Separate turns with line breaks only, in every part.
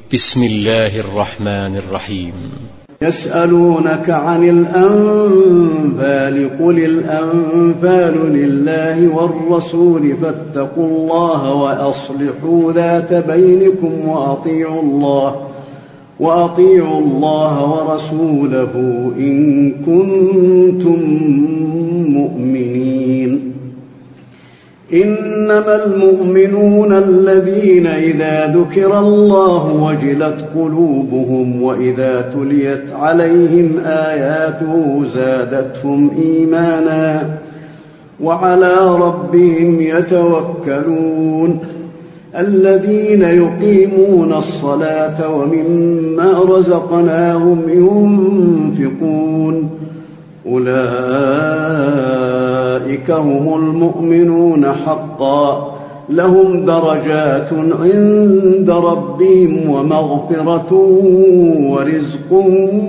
بسم الله الرحمن الرحيم.
يسألونك عن الأنفال قل الأنفال لله والرسول فاتقوا الله وأصلحوا ذات بينكم وأطيعوا الله ورسوله إن كنتم مؤمنين. إنما المؤمنون الذين إذا ذكر الله وجلت قلوبهم وإذا تليت عليهم آياته زادتهم إيمانا وعلى ربهم يتوكلون. الذين يقيمون الصلاة ومما رزقناهم ينفقون أولئك هم المؤمنون حقا لهم درجات عند ربهم ومغفرة ورزق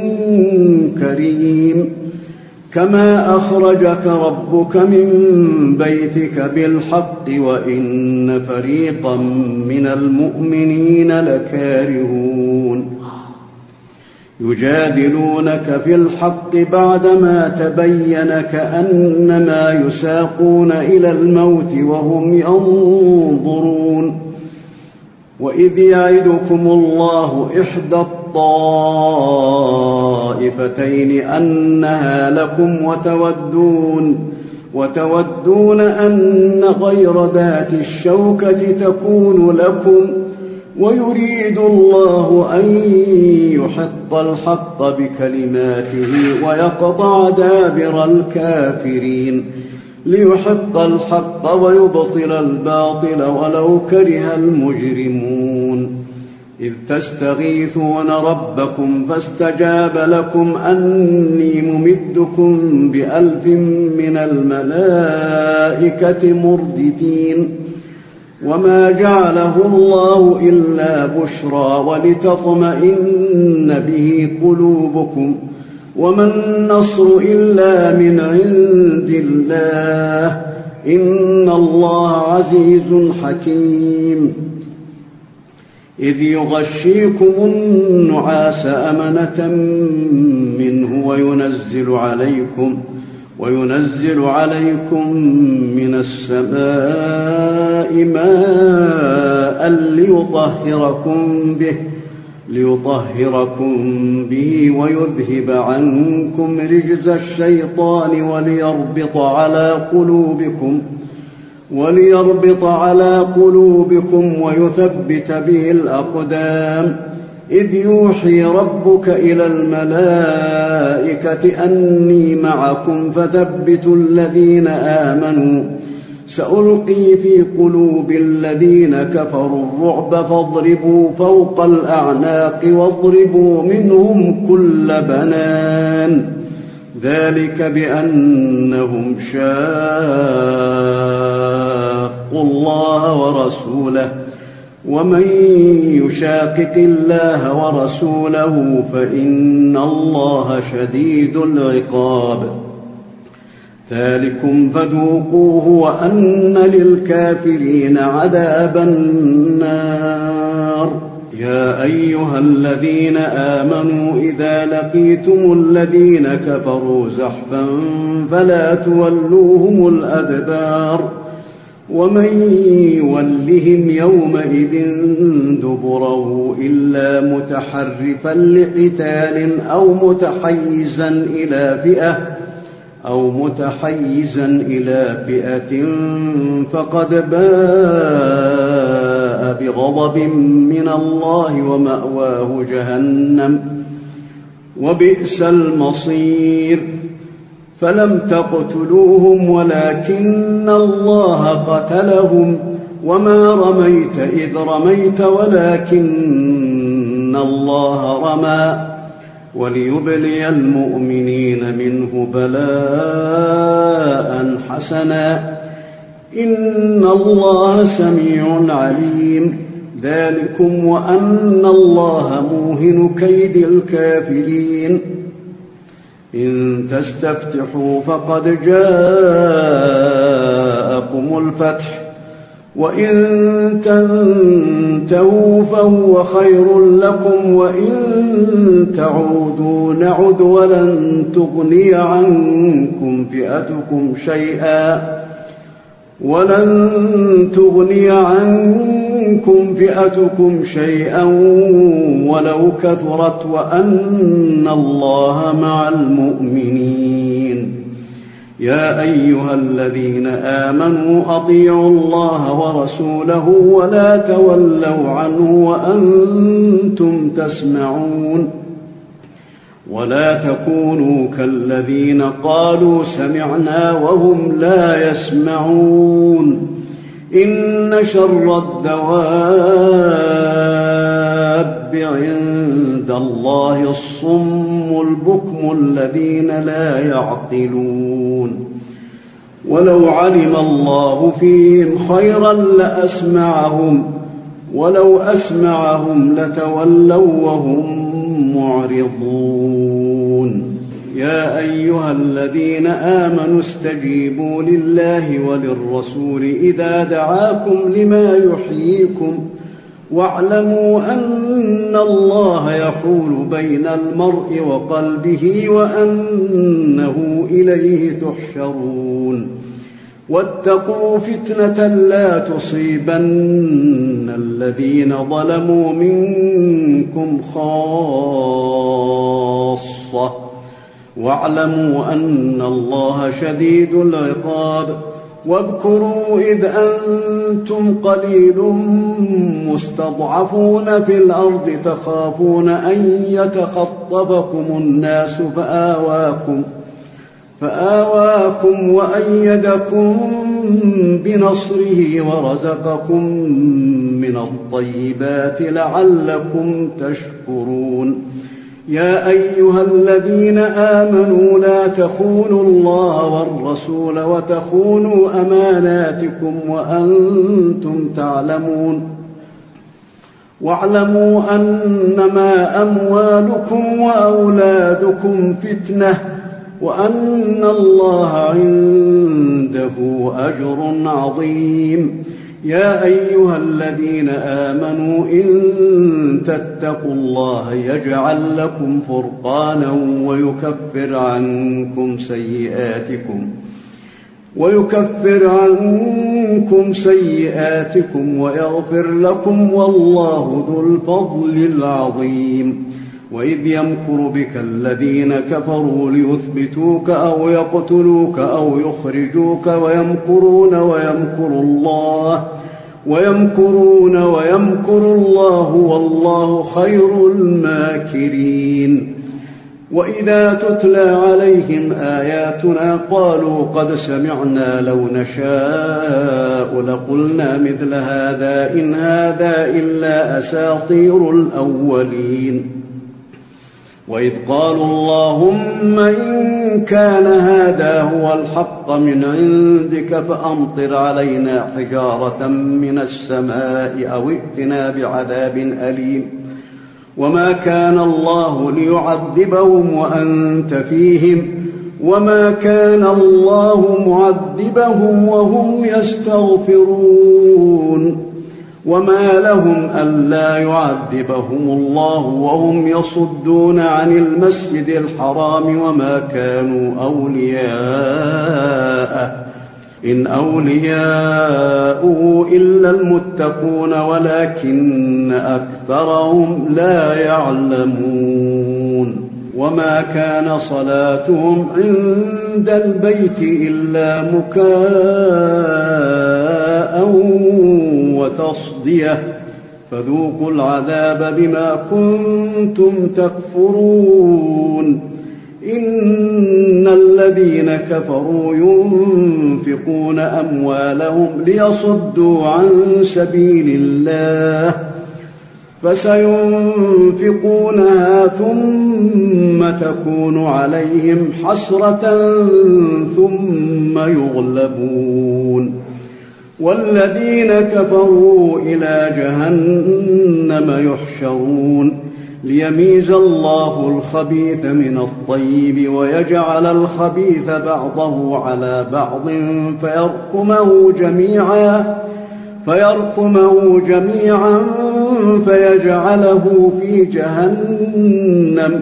كريم. كما أخرجك ربك من بيتك بالحق وإن فريقا من المؤمنين لكارهون. يجادلونك في الحق بعدما تبين كأنما يساقون إلى الموت وهم ينظرون. وإذ يعدكم الله إحدى الطائفتين أنها لكم وتودون أن غير ذات الشوكة تكون لكم ويريد الله أن يحق الحق بكلماته ويقطع دابر الكافرين ليحق الحق ويبطل الباطل ولو كره المجرمون. إذ تستغيثون ربكم فاستجاب لكم أني ممدكم ب1000 من الملائكة مردفين. وما جعله الله إلا بشرى ولتطمئن به قلوبكم وما النصر إلا من عند الله إن الله عزيز حكيم. إذ يغشيكم النعاس أمنة منه وينزل عليكم من السماء ماء ليطهركم به ويذهب عنكم رجز الشيطان وليربط على قلوبكم ويثبت به الأقدام. إذ يوحي ربك إلى الملائكة أني معكم فثبتوا الذين آمنوا سألقي في قلوب الذين كفروا الرعب فاضربوا فوق الأعناق واضربوا منهم كل بنان. ذلك بأنهم شاقوا الله ورسوله ومن يشاقق الله ورسوله فإن الله شديد العقاب. ذلكم فذوقوه وأن للكافرين عذاب النار. يا أيها الذين آمنوا إذا لقيتم الذين كفروا زحفا فلا تولوهم الأدبار ومن يولهم يومئذ دبره إلا متحرفا لقتال أو متحيزا إلى فئة فقد باء بغضب من الله ومأواه جهنم وبئس المصير. فلم تقتلوهم ولكن الله قتلهم وما رميت إذ رميت ولكن الله رمى وليبلي المؤمنين منه بلاء حسنا إن الله سميع عليم. ذلكم وأن الله موهن كيد الكافرين. إن تستفتحوا فقد جاءكم الفتح وإن تنتهوا فهو خير لكم، وإن تعودوا نعد ولن تغني عنكم فئتكم شيئا ولو كثرت، وأن الله مع المؤمنين. يا أيها الذين آمنوا أطيعوا الله ورسوله ولا تولوا عنه وأنتم تسمعون، ولا تكونوا كالذين قالوا سمعنا وهم لا يسمعون. إن شر الدواب عند الله الصم البكم الذين لا يعقلون. ولو علم الله فيهم خيرا لأسمعهم، ولو أسمعهم لتولوا وهم معرضون. يا أيها الذين آمنوا استجيبوا لله وللرسول إذا دعاكم لما يحييكم، واعلموا أن الله يحول بين المرء وقلبه وأنه إليه تحشرون. واتقوا فتنة لا تصيبن الذين ظلموا منكم خاصة، واعلموا أن الله شديد العقاب. واذكروا إذ أنتم قليل مستضعفون في الأرض تخافون أن يتخطفكم الناس فآواكم وأيدكم بنصره ورزقكم من الطيبات لعلكم تشكرون. يا أيها الذين آمنوا لا تخونوا الله والرسول وتخونوا أماناتكم وأنتم تعلمون. واعلموا أنما أموالكم وأولادكم فتنة، وأن الله عنده أجر عظيم. يا أيها الذين آمنوا إن تتقوا الله يجعل لكم فرقانا ويكفر عنكم سيئاتكم ويغفر لكم، والله ذو الفضل العظيم. وإذ يمكر بك الذين كفروا ليثبتوك أو يقتلوك أو يخرجوك ويمكرون ويمكر الله والله خير الماكرين. وإذا تتلى عليهم آياتنا قالوا قد سمعنا لو نشاء لقلنا مثل هذا إن هذا إلا أساطير الأولين. وإذ قالوا اللهم إن كان هذا هو الحق من عندك فأمطر علينا حجارة من السماء أو ائتنا بعذاب أليم. وما كان الله ليعذبهم وأنت فيهم، وما كان الله معذبهم وهم يستغفرون. وما لهم ألا يعذبهم الله وهم يصدون عن المسجد الحرام وما كانوا أولياءه إن أولياؤه إلا المتقون ولكن أكثرهم لا يعلمون. وما كان صلاتهم عند البيت إلا مكاء وتصدية فذوقوا العذاب بما كنتم تكفرون. إن الذين كفروا ينفقون أموالهم ليصدوا عن سبيل الله فسينفقونها ثم تكون عليهم حسرة ثم يغلبون، والذين كفروا إلى جهنم يحشرون ليميز الله الخبيث من الطيب ويجعل الخبيث بعضه على بعض فيرقمه جميعا فيجعله في جهنم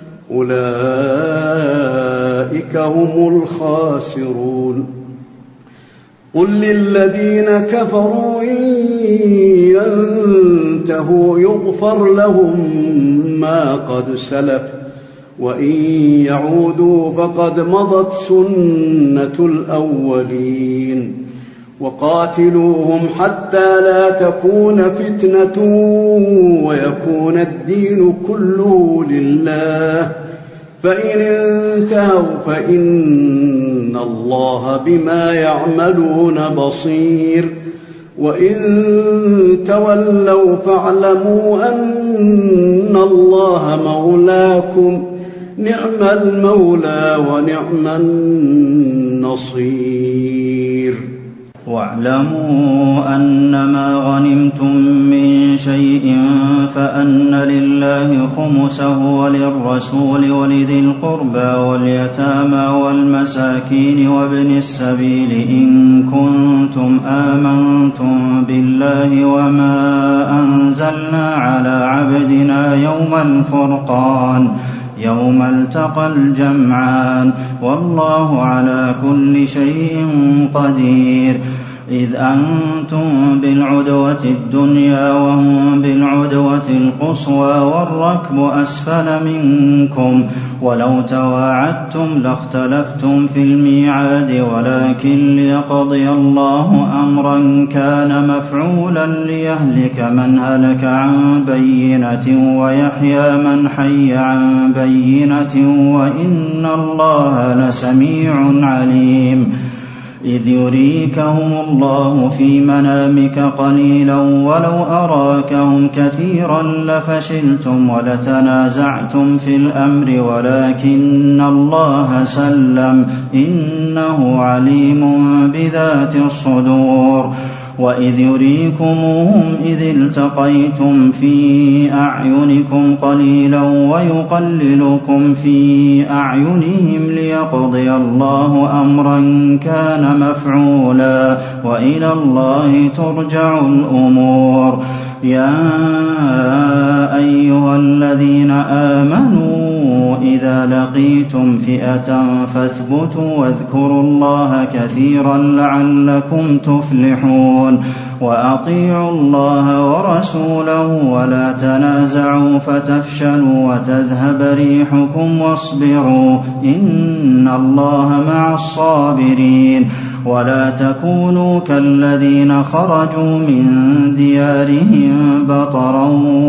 أولئك هم الخاسرون قل للذين كفروا إن ينتهوا يغفر لهم ما قد سلف وإن يعودوا فقد مضت سنة الأولين وقاتلوهم حتى لا تكون فتنة ويكون الدين كله لله فإن انتهوا فإن الله بما يعملون بصير وإن تولوا فاعلموا أن الله مولاكم نعم المولى ونعم النصير
واعلموا أنما غنمتم من شيء فأن لله خمسه وللرسول ولذي القربى واليتامى والمساكين وابن السبيل إن كنتم آمنتم بالله وما أنزلنا على عبدنا يوم الفرقان يوم التقى الجمعان والله على كل شيء قدير إذ أنتم بالعدوة الدنيا وهم بالعدوة القصوى والركب أسفل منكم ولو تواعدتم لاختلفتم في الميعاد ولكن ليقضي الله أمرا كان مفعولا ليهلك من هلك عن بينة ويحيى من حي عن بينة وإن الله لسميع عليم إذ يريكهم الله في منامك قليلا ولو أراكهم كثيرا لفشلتم ولتنازعتم في الأمر ولكن الله سلم إنه عليم بذات الصدور وإذ يريكموهم إذ التقيتم في أعينكم قليلا ويقللكم في أعينهم ليقضي الله أمرا كان مفعولا وإلى الله ترجع الأمور يا أيها الذين آمنوا إذا لقيتم فئة فاثبتوا واذكروا الله كثيرا لعلكم تفلحون وأطيعوا الله ورسوله ولا تنازعوا فتفشلوا وتذهب ريحكم واصبروا إن الله مع الصابرين ولا تكونوا كالذين خرجوا من ديارهم بطرا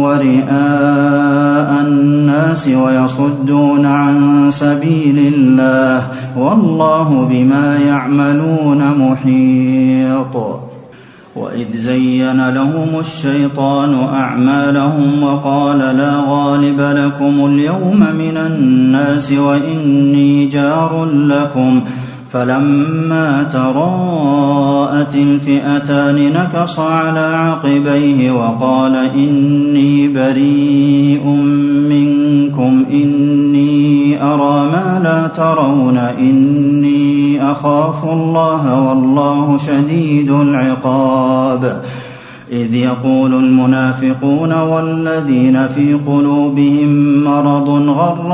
ورئاء الناس ويصدون عن سبيل الله والله بما يعملون محيط وإذ زين لهم الشيطان أعمالهم وقال لا غالب لكم اليوم من الناس وإني جار لكم فلما تراءت الفئتان نكص على عقبيه وقال إني بريء منكم إني أرى ما لا ترون إني أخاف الله والله شديد العقاب إذ يقول المنافقون والذين في قلوبهم مرض غر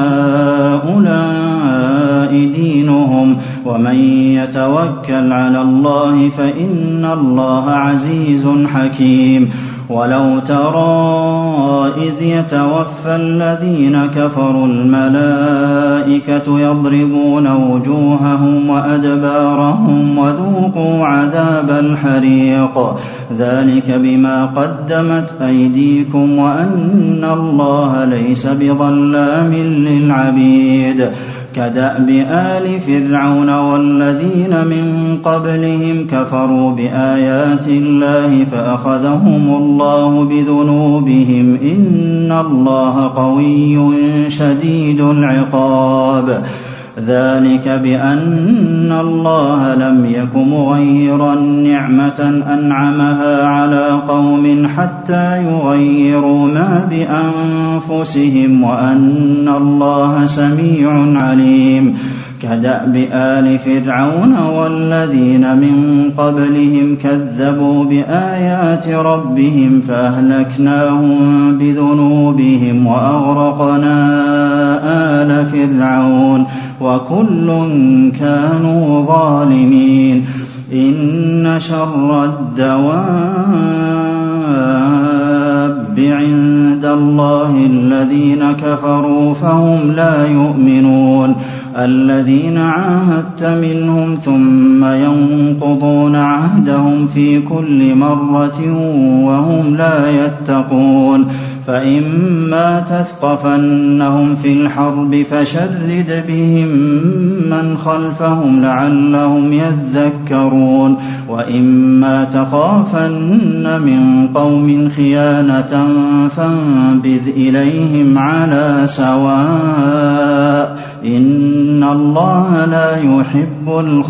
هؤلاء دينهم ومن يتوكل على الله فإن الله عزيز حكيم ولو ترى إذ يتوفى الذين كفروا الملائكة يضربون وجوههم وأدبارهم وذوقوا عذاب الحريق ذلك بما قدمت أيديكم وأن الله ليس بظلام للعبيد كدأب آل فرعون والذين من قبلهم كفروا بآيات الله فأخذهم الله بذنوبهم إن الله قوي شديد العقاب ذلك بأن الله لم يك مغيرا نعمة أنعمها على قوم حتى يغيروا ما بأنفسهم وأن الله سميع عليم كدأب آل فرعون والذين من قبلهم كذبوا بآيات ربهم فأهلكناهم بذنوبهم وأغرقنا آل فرعون وكل كانوا ظالمين إن شر الدواب عند الله الذين كفروا فهم لا يؤمنون الذين عاهدت منهم ثم ينقضون عهدهم في كل مرة وهم لا يتقون فإما تثقفنهم في الحرب فشرد بهم من خلفهم لعلهم يذكرون وإما تخافن من قوم خيانة فانبذ إليهم على سواء إن الله لا يحب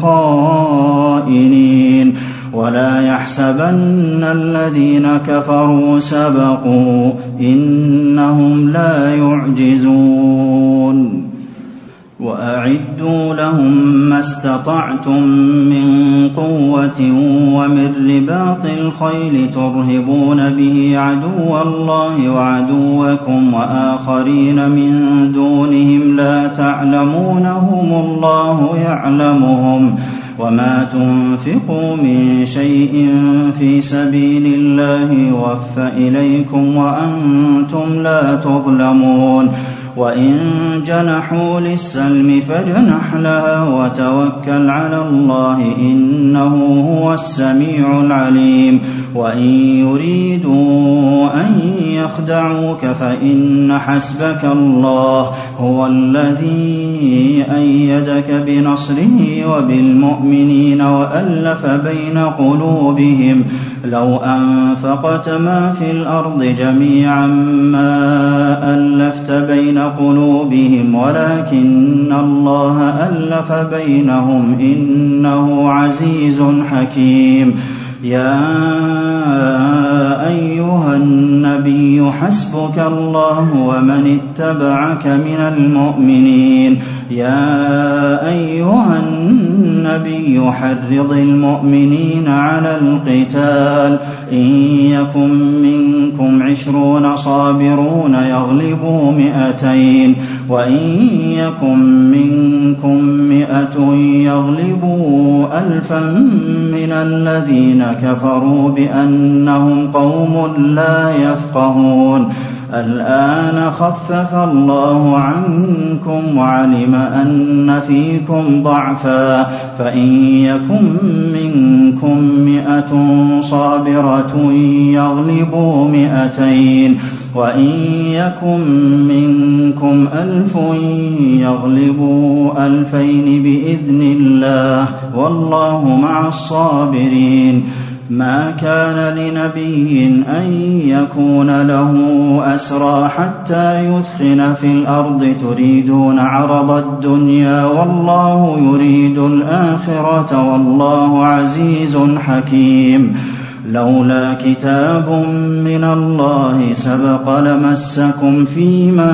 الخائنين ولا يحسبن الذين كفروا سبقوا إنهم لا يعجزون وأعدوا لهم ما استطعتم من قوة ومن رباط الخيل ترهبون به عدو الله وعدوكم وآخرين من دونهم لا تعلمونهم الله يعلمهم وما تنفقوا من شيء في سبيل الله يوفى إليكم وأنتم لا تظلمون وإن جنحوا للسلم فاجنح لها وتوكل على الله إنه هو السميع العليم وإن يريدوا أن يخدعوك فإن حسبك الله هو الذي أيدك بنصره وبالمؤمنين وألف بين قلوبهم لو أنفقت ما في الأرض جميعا ما ألفت بين قلوبهم ولكن الله ألف بينهم إنه عزيز حكيم يا أيها النبي حسبك الله ومن اتبعك من المؤمنين يا أيها النبي حرض المؤمنين على القتال إن يكن منكم 20 صابرون يغلبوا 200 وإن يكن منكم 100 يغلبوا 1000 من الذين كفروا بأنهم قوم لا يفقهون الآن خفف الله عنكم وعلم أن فيكم ضعفا فإن يكن منكم 100 صابرة يغلبوا 200 وإن يكن منكم 1000 يغلبوا 2000 بإذن الله والله مع الصابرين ما كان لنبي أن يكون له أسرى حتى يثخن في الأرض تريدون عرض الدنيا والله يريد الآخرة والله عزيز حكيم لولا كتاب من الله سبق لمسكم فيما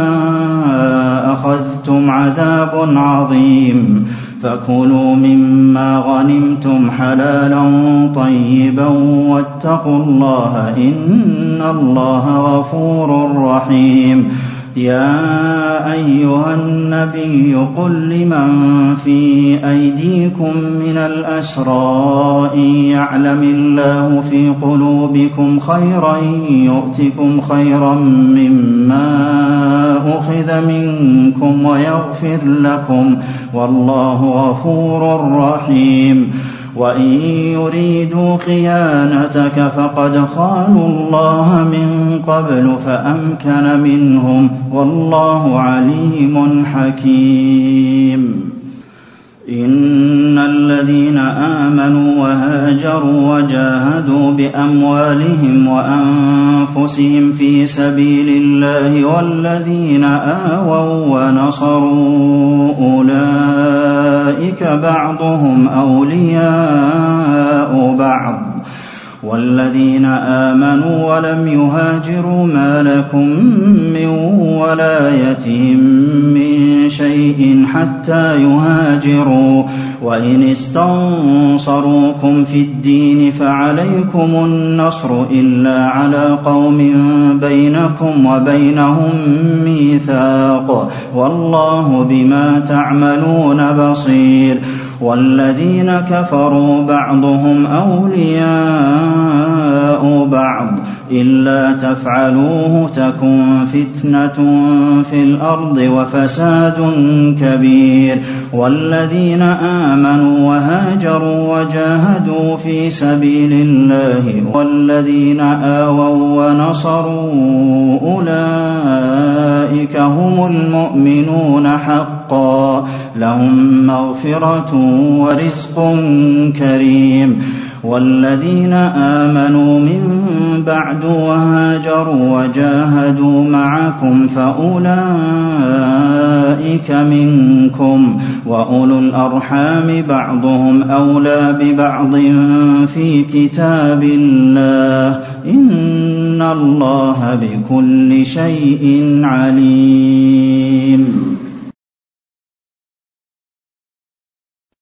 أخذتم عذاب عظيم فكلوا مما غنمتم حلالا طيبا واتقوا الله إن الله غفور رحيم يا أيها النبي قل لمن في أيديكم من الأسرى إن يعلم الله في قلوبكم خيرا يؤتكم خيرا مما أخذ منكم ويغفر لكم والله غفور رحيم وإن يريدوا خيانتك فقد خانوا الله من قبل فأمكن منهم والله عليم حكيم إن الذين آمنوا وهاجروا وجاهدوا بأموالهم وأنفسهم في سبيل الله والذين آووا ونصروا أولئك بعضهم أولياء بعض والذين آمنوا ولم يهاجروا ما لكم من ولايتهم من شيء حتى يهاجروا وإن استنصروكم في الدين فعليكم النصر إلا على قوم بينكم وبينهم ميثاق والله بما تعملون بصير والذين كفروا بعضهم أولياء بعض إلا تفعلوه تكن فتنة في الأرض وفساد كبير والذين آمنوا وهاجروا وجاهدوا في سبيل الله والذين آووا ونصروا أولئك هم المؤمنون حقا لهم مغفرة ورزق كريم والذين آمنوا من بعد وهاجروا وجاهدوا معكم فأولئك منكم وأولو الأرحام بعضهم أولى ببعض في كتاب الله إن الله بكل شيء عليم